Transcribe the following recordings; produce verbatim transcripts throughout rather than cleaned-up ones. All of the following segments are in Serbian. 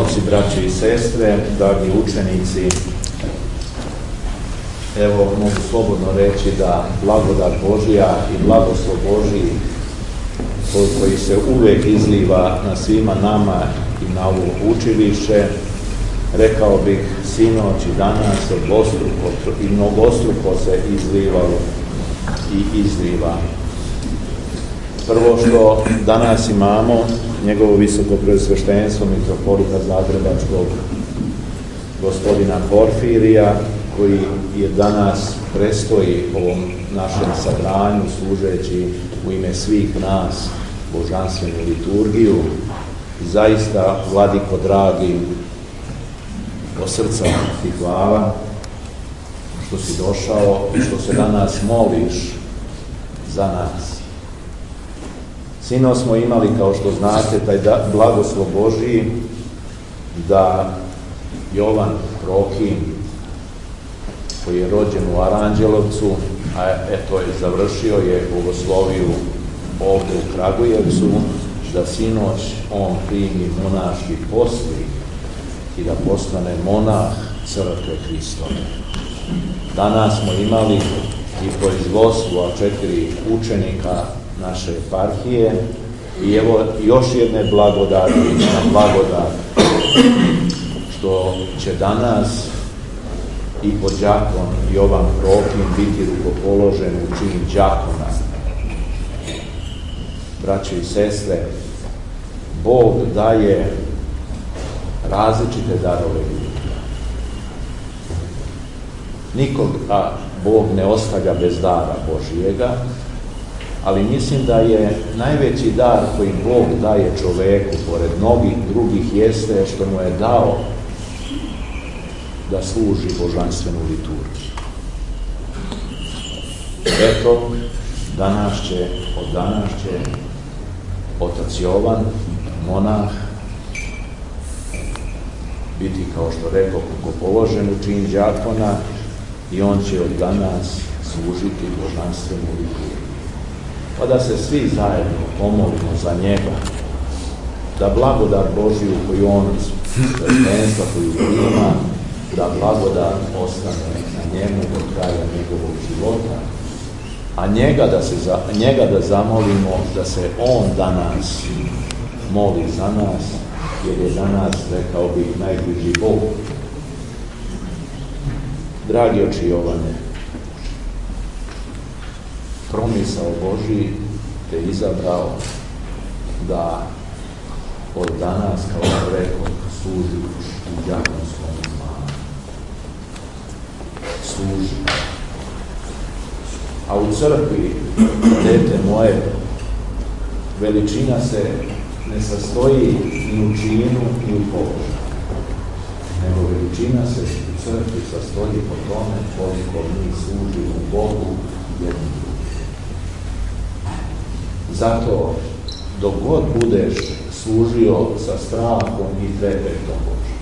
oci, braće i sestre, dragi učenici, evo mogu slobodno reći da blagodat Božja i blagoslov Božji koji se uvek izliva na svima nama i na ovo učilište, rekao bih sinoć i danas dvostruko i mnogostruko se izlivalo i izliva. Prvo što danas imamo njegovo visoko preosveštenstvo mitropolita Zagrebačkog gospodina Porfirija, koji je danas prestoji ovom našem sabranju služeći u ime svih nas božanstvenu liturgiju. I zaista, vladiko dragi, od srca ti hvala što si došao i što se danas moliš za nas. Sinoć smo imali, kao što znate, taj blagoslov Božji da Jovan Prohim, koji je rođen u Aranđelovcu, a eto je završio je bogosloviju ovdje u Kragujevcu, da sinoć on primi monaški poslig i da postane monah Crkve Hristove. Danas smo imali i proizvodstvo četiri učenika naše eparhije i evo još jedne blagodati na blagodat što će danas i podđakon Jovan Prohim biti rukopoložen u čin đakona. Braće i sestre, Bog daje različite darove ljudima. Nikoga Bog ne ostavlja bez dara Božijega, ali mislim da je najveći dar koji Bog daje čoveku, pored mnogih drugih, jeste što mu je dao da služi božanstvenu liturgiju. Eto, danas će, od danas će otac Jovan, monah, biti, kao što rekao, rukopoložen u čin đakona i on će od danas služiti božanstvenu liturgiju. Pa da se svi zajedno pomolimo za njega, da blagodat Božju koju on iz sveštenstva koju ima, da blagodat ostane na njemu do kraja njegovog života, a njega da, se za, njega da zamolimo da se on danas moli za nas, jer je danas, rekao bih, najbliži Bog. Dragi oči Jovane, promisao Božji te izabrao da od danas, kao što rekao, služiš u đakonskom zvanu. Služi. A u crkvi, dete moje, veličina se ne sastoji ni u činu, ni u položaju, nego veličina se u crkvi sastoji po tome koliko mi služimo Bogu jednom drugim. Zato, dok god budeš služio sa strahom i trepetom Božjim,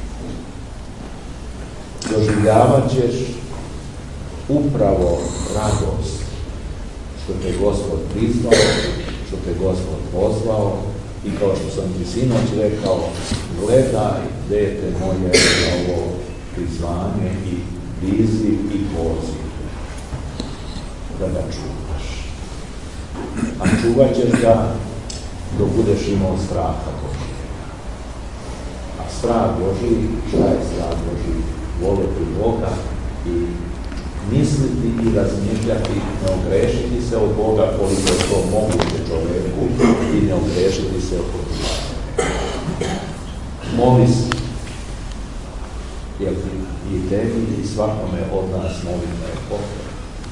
doživljavat ćeš upravo radost što te Gospod priznao, što te Gospod pozvao i kao što sam ti sinoć rekao, gledaj, dete moje, na ovo prizvanje i priziv i poziv, da ga čuvaš. A čuvat ćeš ga dok budeš imao straha Božji. A strah Božji, šta je strah Božji? Voleti Boga i misliti i razmišljati, ne ogrešiti se od Boga koliko je to moguće čoveku i ne ogrešiti se od Boga. Moli se, jer i tebi i svakome od nas molitva je potrebna.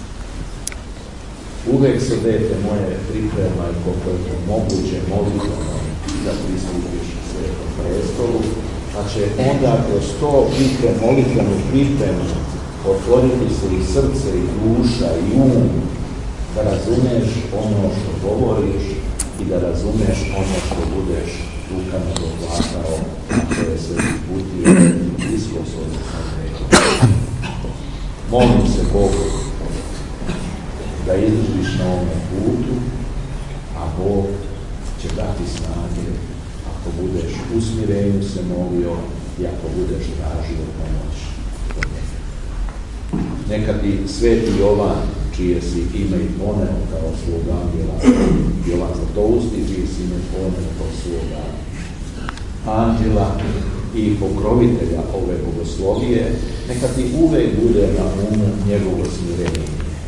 Uvek se, dete moje, pripremaj koliko je to moguće molitvom da pristupiš Svetom prestolu, pa će onda kroz to priprem, molitvenu pripremu otvoriti se i srce, i duša, i um, da razumeš ono što govoriš i da razumeš ono što budeš rukama dohvatao, koje se uputio i isposobno sam rekao. Molim se Bogu da izdržiš na ovome putu, a Bog će dati snage ako budeš u smirenju se molio i ako budeš tražio pomoć od njega. Neka ti sveti Jovan, čije si ime i poneo kao svog angela, Jovan Zlatousti, čije si ime poneo kao svoga anđela i pokrovitelja ove bogoslovije, neka ti uvek bude na umu njegovo smirenje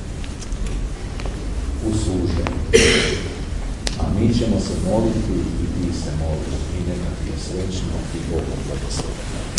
u služenju. A mi ćemo se moliti i ti se moliti i neka ti je srećno i Bogom blagosloveno.